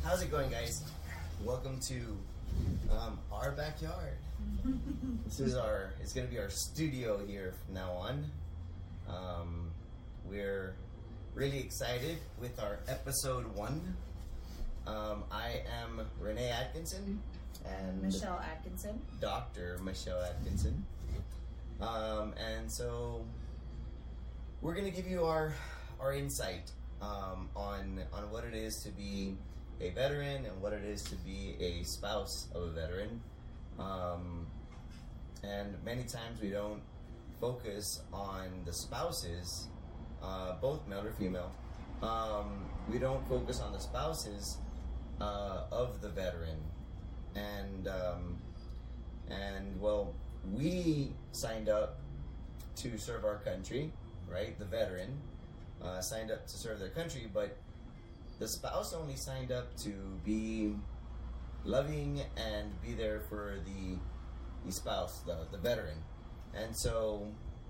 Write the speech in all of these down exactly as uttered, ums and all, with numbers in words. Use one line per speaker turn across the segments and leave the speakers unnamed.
How's it going, guys? Welcome to um, our backyard. This is our, it's going to be our studio here from now on. Um, we're really excited with our episode one. Um, I am Renee Atkinson and
Michelle Atkinson.
Doctor Michelle Atkinson. Um, and so we're going to give you our our insight um, on on what it is to be a veteran and what it is to be a spouse of a veteran. Um, and many times we don't focus on the spouses, uh, both male or female. Um, we don't focus on the spouses uh, of the veteran. And um, and well, we signed up to serve our country, right? The veteran uh, signed up to serve their country, but the spouse only signed up to be loving and be there for the the spouse, the, the veteran. And so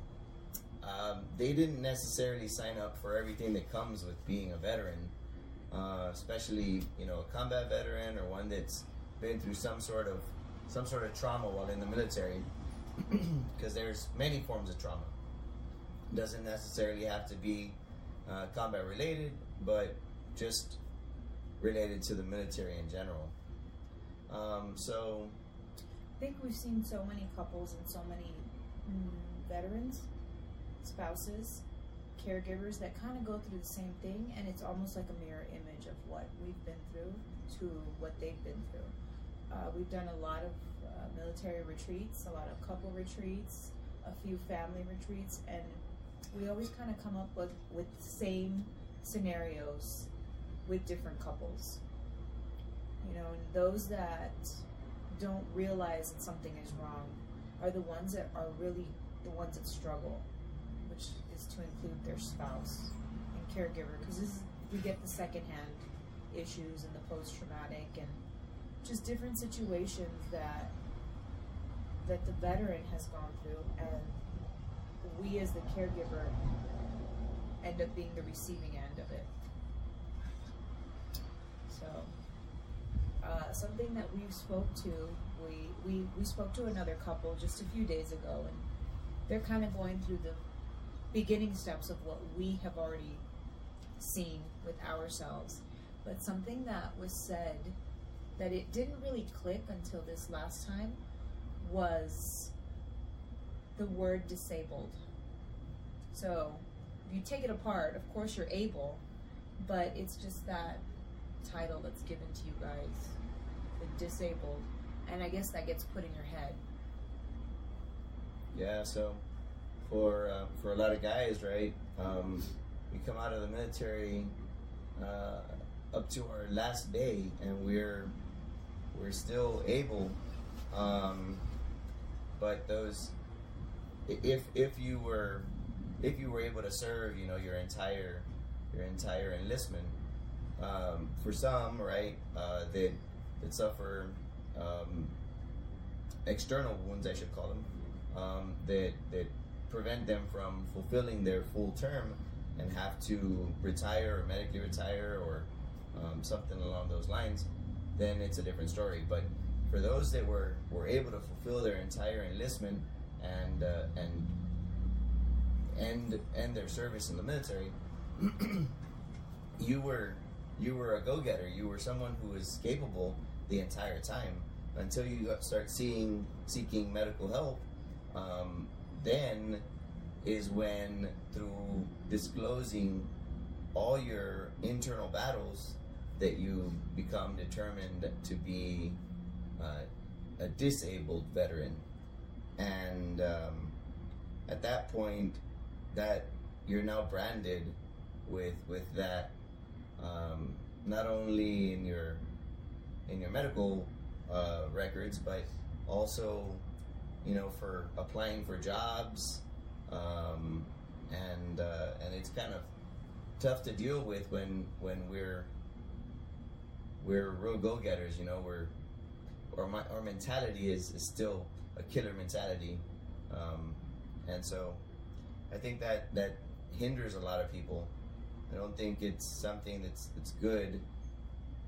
um, they didn't necessarily sign up for everything that comes with being a veteran, uh, especially, you know, a combat veteran or one that's been through some sort of some sort of trauma while in the military, because there's many forms of trauma. Doesn't necessarily have to be uh, combat related, but just related to the military in general. Um, so
I think we've seen so many couples and so many mm, veterans, spouses, caregivers that kind of go through the same thing, and it's almost like a mirror image of what we've been through to what they've been through. Uh, we've done a lot of uh, military retreats, a lot of couple retreats, a few family retreats, and we always kind of come up with, with the same scenarios with different couples. You know, and those that don't realize that something is wrong are the ones that are really the ones that struggle, which is to include their spouse and caregiver, because this is, we get the secondhand issues and the post-traumatic and just different situations that that the veteran has gone through, and we as the caregiver end up being the receiving end of it. So uh, something that we spoke to, we, we we spoke to another couple just a few days ago, and they're kind of going through the beginning steps of what we have already seen with ourselves. But something that was said that it didn't really click until this last time was the word disabled. So if you take it apart, of course you're able, but it's just that title that's given to you guys, the disabled, and I guess that gets put in your head.
yeah, so for uh, for a lot of guys, right, um, we come out of the military uh, up to our last day, and we're we're still able, um, but those if if you were if you were able to serve, you know, your entire your entire enlistment, um, for some, right, uh, that that suffer um, external wounds, I should call them, um, that that prevent them from fulfilling their full term and have to retire or medically retire or um, something along those lines, then it's a different story. But for those that were, were able to fulfill their entire enlistment and uh, and end end their service in the military, you were you were a go-getter. You were someone who was capable the entire time until you start seeing seeking medical help. Um, then is when, through disclosing all your internal battles, that you become determined to be uh, a disabled veteran. And um, at that point, that you're now branded with with that, um, not only in your in your medical uh, records, but also, you know, for applying for jobs, um, and uh, and it's kind of tough to deal with when when we're we're real go-getters. You know, we're or my our mentality is, is still a killer mentality, um, and so I think that that hinders a lot of people. I don't think it's something that's that's good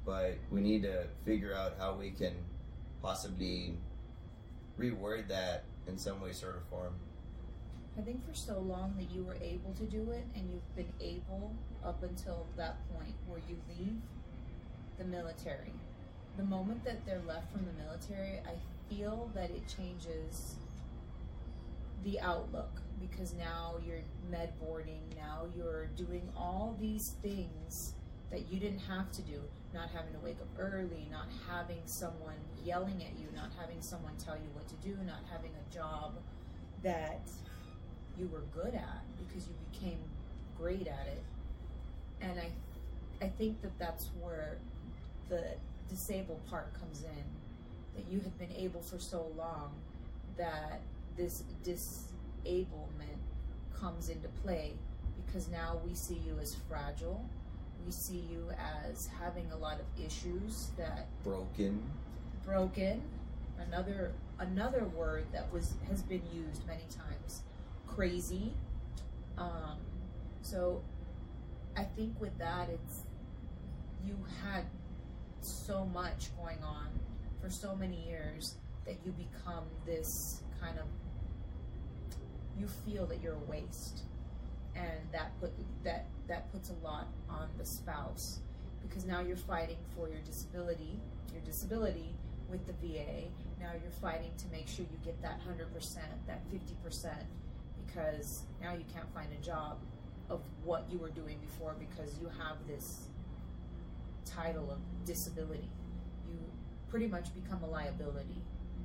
but we need to figure out how we can possibly reword that in some way, sort of form.
I think for so long that you were able to do it, and you've been able up until that point where you leave the military. The moment that they're left from the military, I feel that it changes the outlook, because now you're med boarding, now you're doing all these things that you didn't have to do, not having to wake up early, not having someone yelling at you, not having someone tell you what to do, not having a job that you were good at because you became great at it. And I I think that that's where the disabled part comes in, that you have been able for so long that this disablement comes into play, because now we see you as fragile. We see you as having a lot of issues that
broken
broken another another word that was has been used many times, crazy. Um, so I think with that, it's you had so much going on for so many years that you become this kind of, you feel that you're a waste, and that put that that puts a lot on the spouse, because now you're fighting for your disability your disability with the V A. Now you're fighting to make sure you get that one hundred percent, that fifty percent, because now you can't find a job of what you were doing before because you have this title of disability. You pretty much become a liability.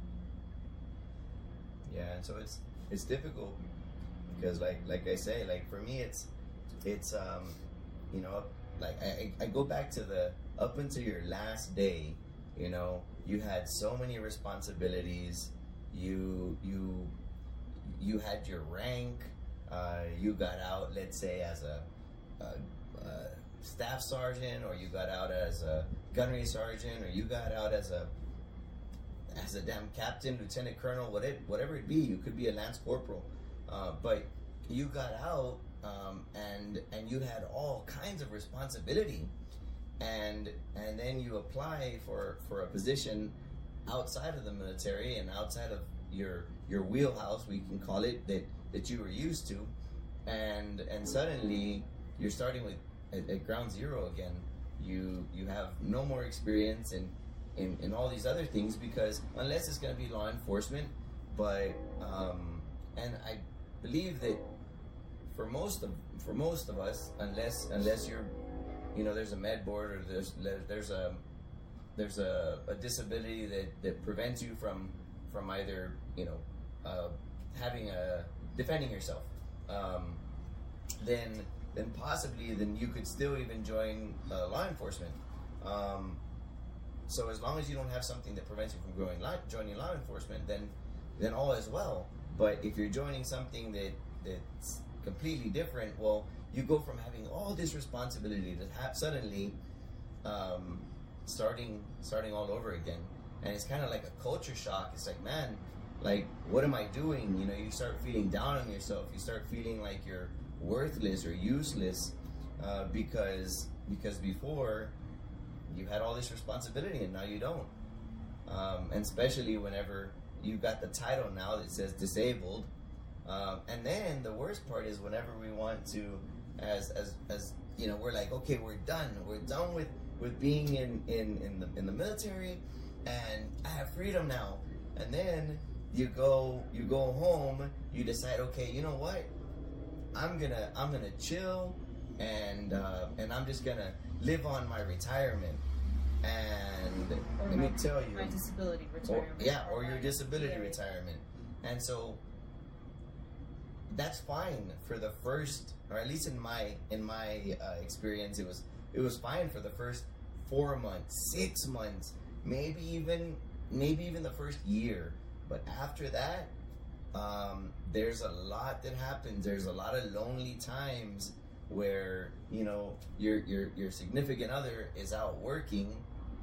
Yeah, and so it's it's difficult because, like like I say, like for me, it's it's um you know, like I I go back to the up until your last day. You know, you had so many responsibilities. You you you had your rank. Uh, you got out, let's say, as a, a, a staff sergeant, or you got out as a gunnery sergeant, or you got out as a as a damn captain, lieutenant colonel, what it, whatever it be. You could be a lance corporal, uh, but you got out, um, and and you had all kinds of responsibility, and and then you apply for for a position outside of the military and outside of your your wheelhouse, we can call it, that that you were used to, and and suddenly you're starting with at, at ground zero again. You you have no more experience in, in, in all these other things, because unless it's going to be law enforcement, but um, and I believe that for most of for most of us, unless unless you're, you know, there's a med board, or there's there's a there's a, a disability that, that prevents you from from either, you know, uh, having a defending yourself, um, then then possibly then you could still even join uh, law enforcement. Um, so as long as you don't have something that prevents you from going law, joining law enforcement, then then all is well. But if you're joining something that that's completely different, well, you go from having all this responsibility to have suddenly um, starting starting all over again, and it's kind of like a culture shock. It's like, man, like, what am I doing? You know, you start feeling down on yourself. You start feeling like you're worthless or useless, uh, because because before you had all this responsibility and now you don't. Um, and especially whenever you got the title now that says disabled. Um, and then the worst part is whenever we want to, as as as you know, we're like, okay, we're done. We're done with, with being in, in, in the in the military, and I have freedom now. And then you go you go home, you decide, okay, you know what? I'm gonna I'm gonna chill, and uh, and I'm just gonna live on my retirement. And
or
let
my,
me tell you,
my disability retirement.
Or, yeah, or your disability
yeah.
retirement. And so that's fine for the first, or at least in my in my uh, experience, it was it was fine for the first four months, six months, maybe even maybe even the first year. But after that, um, there's a lot that happens. There's a lot of lonely times where, you know, your your your significant other is out working,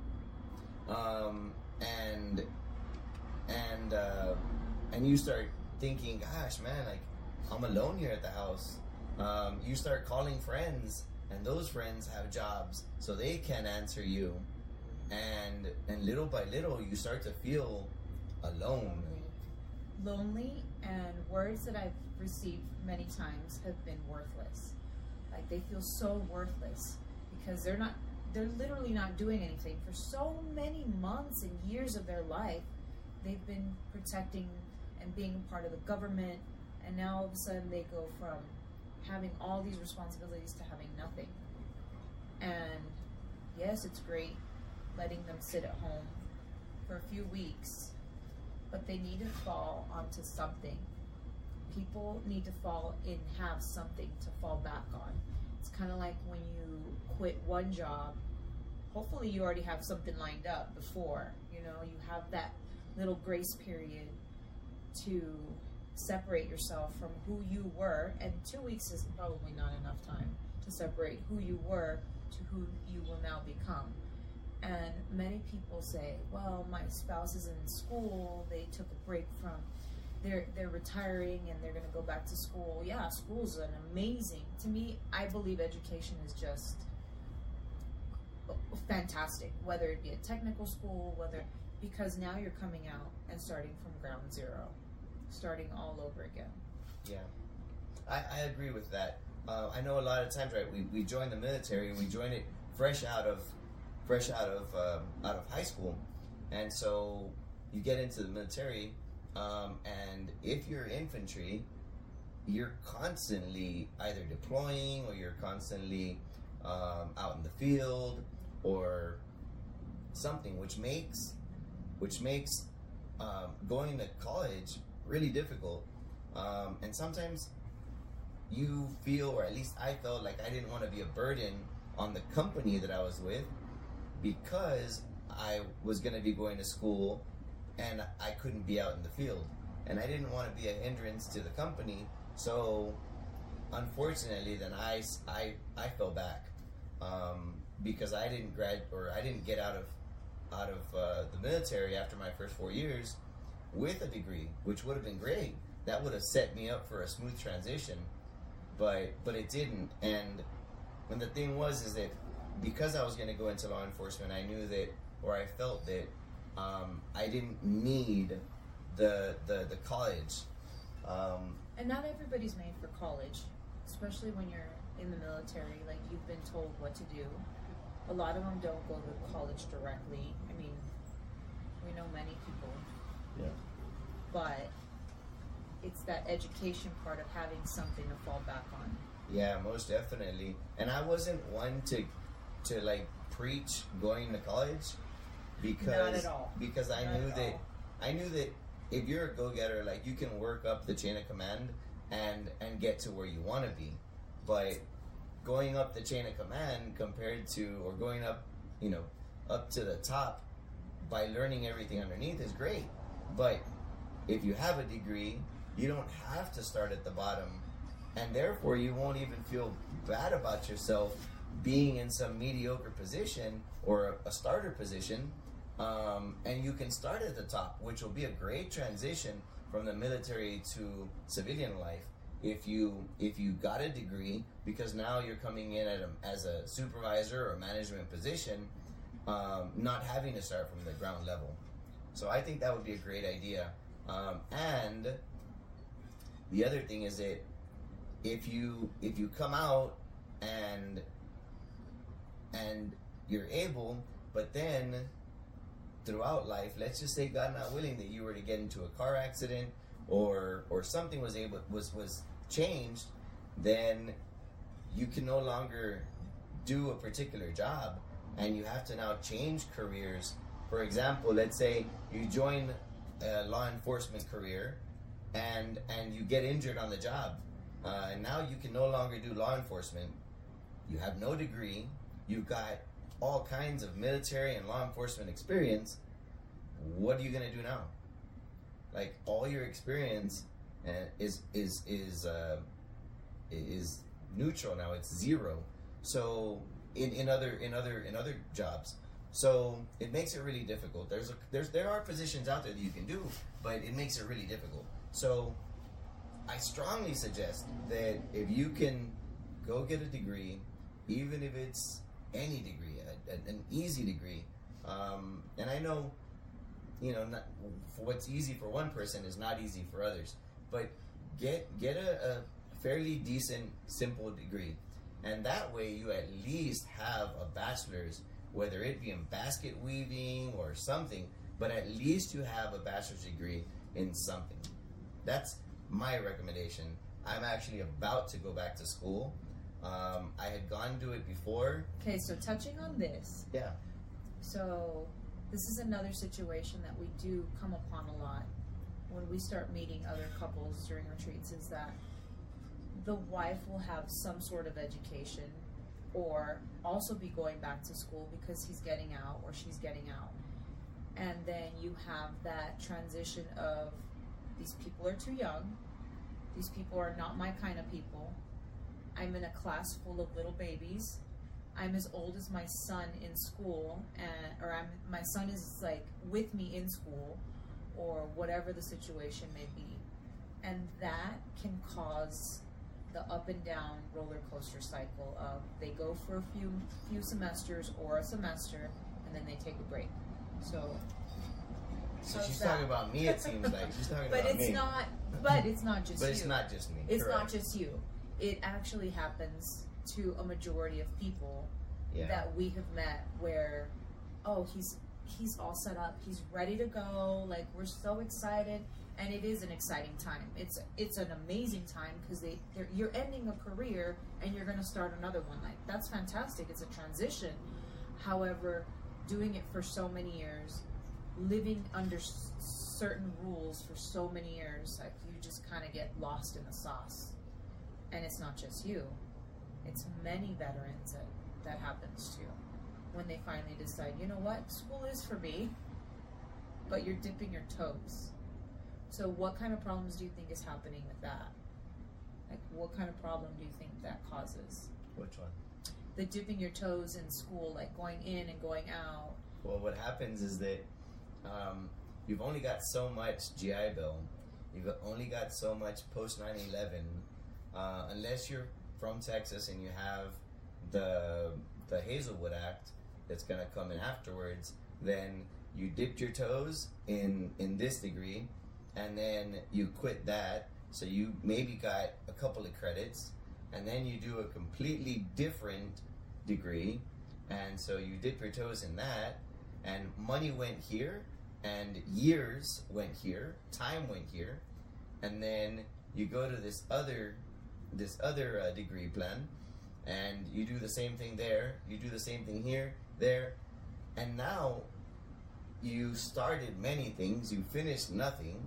um, and and uh, and you start thinking, gosh, man, like, I'm alone here at the house. Um, you start calling friends, and those friends have jobs, so they can't answer you. and and little by little you start to feel alone.
Lonely, and words that I've received many times have been worthless. Like, they feel so worthless because they're not, they're literally not doing anything. For so many months and years of their life, they've been protecting and being a part of the government, and now all of a sudden they go from having all these responsibilities to having nothing. And yes, it's great letting them sit at home for a few weeks, but they need to fall onto something. People need to fall in, have something to fall back on. It's kind of like when you quit one job, hopefully you already have something lined up before, you know, you have that little grace period to separate yourself from who you were, and two weeks is probably not enough time to separate who you were to who you will now become. And many people say, well, my spouse is in school, they took a break from, they're, they're retiring and they're going to go back to school. Yeah, school's an amazing, to me, I believe education is just fantastic, whether it be a technical school, whether, because now you're coming out and starting from ground zero, starting all over again.
Yeah, I, I agree with that. Uh, I know a lot of times, right, we, we join the military and we join it fresh out of fresh out of um, out of high school, and so you get into the military, um, and if you're infantry, you're constantly either deploying or you're constantly um, out in the field or something, which makes which makes um, going to college really difficult, um, and sometimes you feel, or at least I felt, like I didn't want to be a burden on the company that I was with, because I was going to be going to school and I couldn't be out in the field, and I didn't want to be a hindrance to the company. So unfortunately, then I, I, I fell back um, because I didn't grad or I didn't get out of out of uh, the military after my first four years with a degree, which would have been great. That would have set me up for a smooth transition, but but it didn't. And when the thing was is that because I was going to go into law enforcement, I knew that, or I felt that um, I didn't need the the, the college. Um,
and not everybody's made for college, especially when you're in the military. Like, you've been told what to do. A lot of them don't go to college directly. I mean, we know many people.
Yeah.
But it's that education part of having something to fall back on.
Yeah, most definitely. And I wasn't one to to like preach going to college, because
Not at all.
because I
Not
knew
at
that
all.
I knew that if you're a go-getter, like, you can work up the chain of command and and get to where you want to be. But going up the chain of command compared to, or going up, you know, up to the top by learning everything underneath is great. But if you have a degree, you don't have to start at the bottom, and therefore you won't even feel bad about yourself being in some mediocre position or a starter position, um, and you can start at the top, which will be a great transition from the military to civilian life if you if you got a degree, because now you're coming in at a, as a supervisor or management position, um, not having to start from the ground level. So I think that would be a great idea. Um, and the other thing is that if you if you come out and and you're able, but then throughout life, let's just say, God not willing, that you were to get into a car accident or or something was able was was changed, then you can no longer do a particular job, and you have to now change careers. For example, let's say you join a law enforcement career and and you get injured on the job, uh, and now you can no longer do law enforcement. You have no degree. You've got all kinds of military and law enforcement experience. What are you going to do now? Like, all your experience uh, is is is uh, is neutral now. It's zero. So in, in other in other in other jobs, so it makes it really difficult. There's a, there's there are positions out there that you can do, but it makes it really difficult. So I strongly suggest that if you can go get a degree, even if it's any degree, a, a, an easy degree, Um, and I know, you know, not, what's easy for one person is not easy for others. But get get a, a fairly decent, simple degree. And that way you at least have a bachelor's, whether it be in basket weaving or something, but at least you have a bachelor's degree in something. That's my recommendation. I'm actually about to go back to school. Um, I had gone to it before.
Okay, so touching on this.
Yeah.
So this is another situation that we do come upon a lot when we start meeting other couples during retreats, is that the wife will have some sort of education or also be going back to school because he's getting out or she's getting out. And then you have that transition of, these people are too young, these people are not my kind of people, I'm in a class full of little babies, I'm as old as my son in school, and or I'm my son is like with me in school, or whatever the situation may be. And that can cause the up and down roller coaster cycle of, they go for a few few semesters or a semester and then they take a break. So
So she's talking about me, it seems like. She's talking
but
about
it's
me.
not but it's not just
But
you.
it's not just me.
It's
Correct.
not just you. It actually happens to a majority of people
Yeah.
that we have met where, oh, he's he's all set up, he's ready to go, like, we're so excited. And it is an exciting time. It's it's an amazing time because they they're, you're ending a career and you're going to start another one. Like, that's fantastic. It's a transition. However, doing it for so many years, living under s- certain rules for so many years, like, you just kind of get lost in the sauce. And it's not just you. It's many veterans that that happens to, when they finally decide, you know what, school is for me, but you're dipping your toes. So what kind of problems do you think is happening with that? Like, what kind of problem do you think that causes?
Which one?
The dipping your toes in school, like going in and going out.
Well, what happens is that um, you've only got so much G I Bill. You've only got so much post nine eleven. Uh, unless you're from Texas and you have the the Hazelwood Act that's going to come in afterwards, then you dipped your toes in, in this degree, and then you quit that, so you maybe got a couple of credits, and then you do a completely different degree, and so you dip your toes in that, and money went here, and years went here, time went here, and then you go to this other this other uh, degree plan, and you do the same thing there, you do the same thing here, there, and now you started many things, you finished nothing,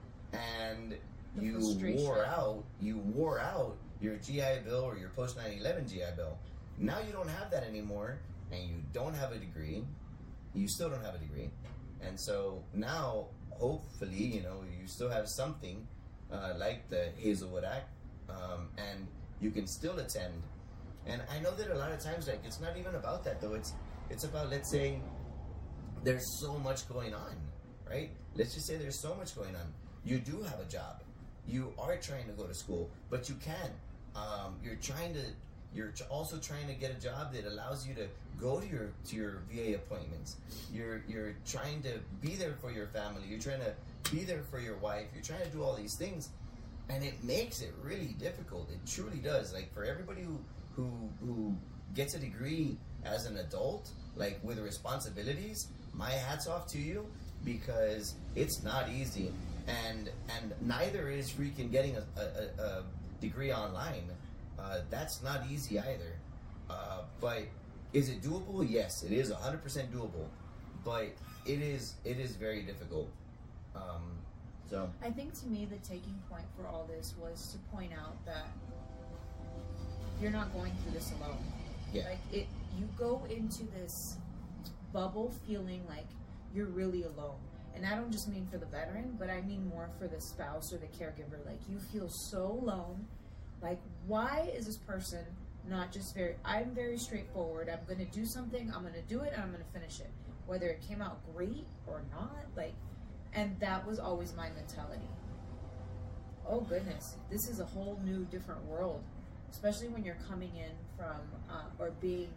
and
The
you
frustration.
wore out, you wore out your G I Bill or your post nine eleven G I Bill. Now you don't have that anymore, and you don't have a degree, you still don't have a degree, and so now, hopefully, you know, you still have something uh, like the Hazelwood Act, um, and you can still attend. And I know that a lot of times, like, it's not even about that, though. It's it's about, let's say, there's so much going on, right? Let's just say there's so much going on. You do have a job. You are trying to go to school, but you can. Um, you're trying to. You're ch- also trying to get a job that allows you to go to your to your V A appointments. You're you're trying to be there for your family. You're trying to be there for your wife. You're trying to do all these things, and it makes it really difficult. It truly does. Like, for everybody who who who gets a degree as an adult, like with responsibilities, my hat's off to you, because it's not easy, and and neither is freaking getting a, a, a degree online. Uh, that's not easy either. Uh, but is it doable? Yes, it is one hundred percent doable, but it is it is very difficult. Um, so
I think, to me, the taking point for all this was to point out that you're not going through this alone.
Yeah.
Like, it, you go into this bubble feeling like you're really alone. And I don't just mean for the veteran, but I mean more for the spouse or the caregiver. Like, you feel so alone. Like, why is this person not just very, I'm very straightforward. I'm going to do something, I'm going to do it, and I'm going to finish it. Whether it came out great or not, like, and that was always my mentality. Oh, goodness, this is a whole new, different world. Especially when you're coming in from, uh, or being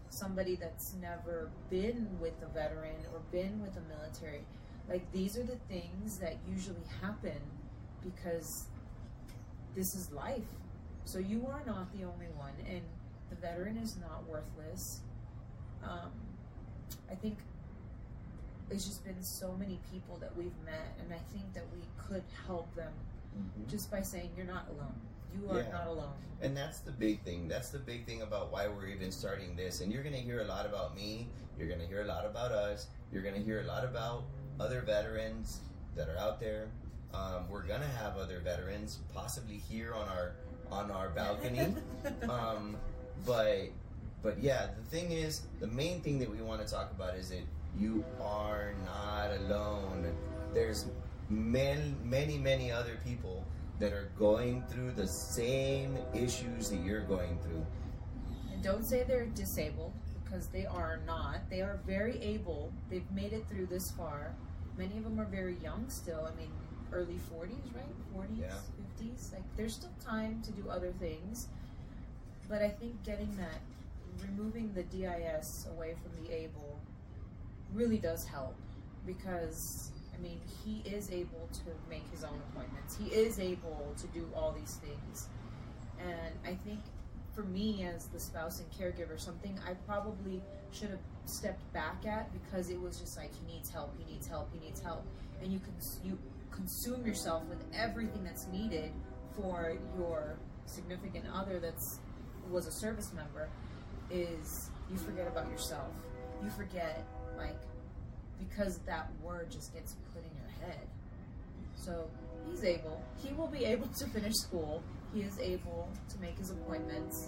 somebody that's never been with a veteran or been with the military, like these are the things that usually happen because this is life. So you are not the only one, and the veteran is not worthless. Um, I think it's just been so many people that we've met, and I think that we could help them mm-hmm. just by saying you're not alone. You are yeah. not alone.
And that's the big thing. That's the big thing about why we're even starting this. And you're going to hear a lot about me. You're going to hear a lot about us. You're going to hear a lot about other veterans that are out there. Um, we're going to have other veterans possibly here on our on our balcony. um, but but yeah, the thing is, the main thing that we want to talk about is that you are not alone. There's many, many, many other people that are going through the same issues that you're going through.
And don't say they're disabled, because they are not. They are very able. They've made it through this far. Many of them are very young still. I mean, early forties, right? forties, yeah. fifties. Like, there's still time to do other things. But I think getting that, removing the D I S away from the able really does help, because I mean, he is able to make his own appointments. He is able to do all these things. And I think for me as the spouse and caregiver, something I probably should have stepped back at, because it was just like, he needs help, he needs help, he needs help. And you cons- you consume yourself with everything that's needed for your significant other that's was a service member, is you forget about yourself. You forget, like, because that word just gets put in your head. So he's able. He will be able to finish school. He is able to make his appointments.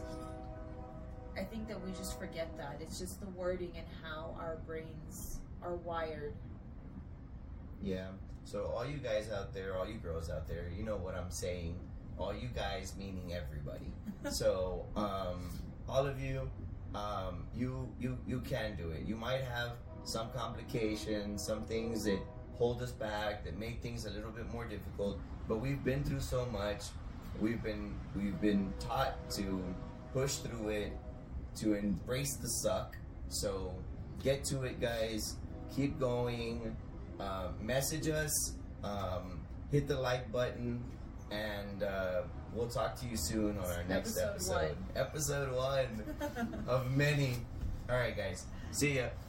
I think that we just forget that. It's just the wording and how our brains are wired.
Yeah. So all you guys out there, all you girls out there, you know what I'm saying. All you guys meaning everybody. So um, all of you, um, you you you can do it. You might have some complications, some things that hold us back, that make things a little bit more difficult. But we've been through so much. We've been we've been taught to push through it, to embrace the suck. So get to it, guys. Keep going. Uh, message us. Um, hit the like button, and uh, we'll talk to you soon on our next
episode
episode.
One.
Episode one of many. All right, guys. See ya.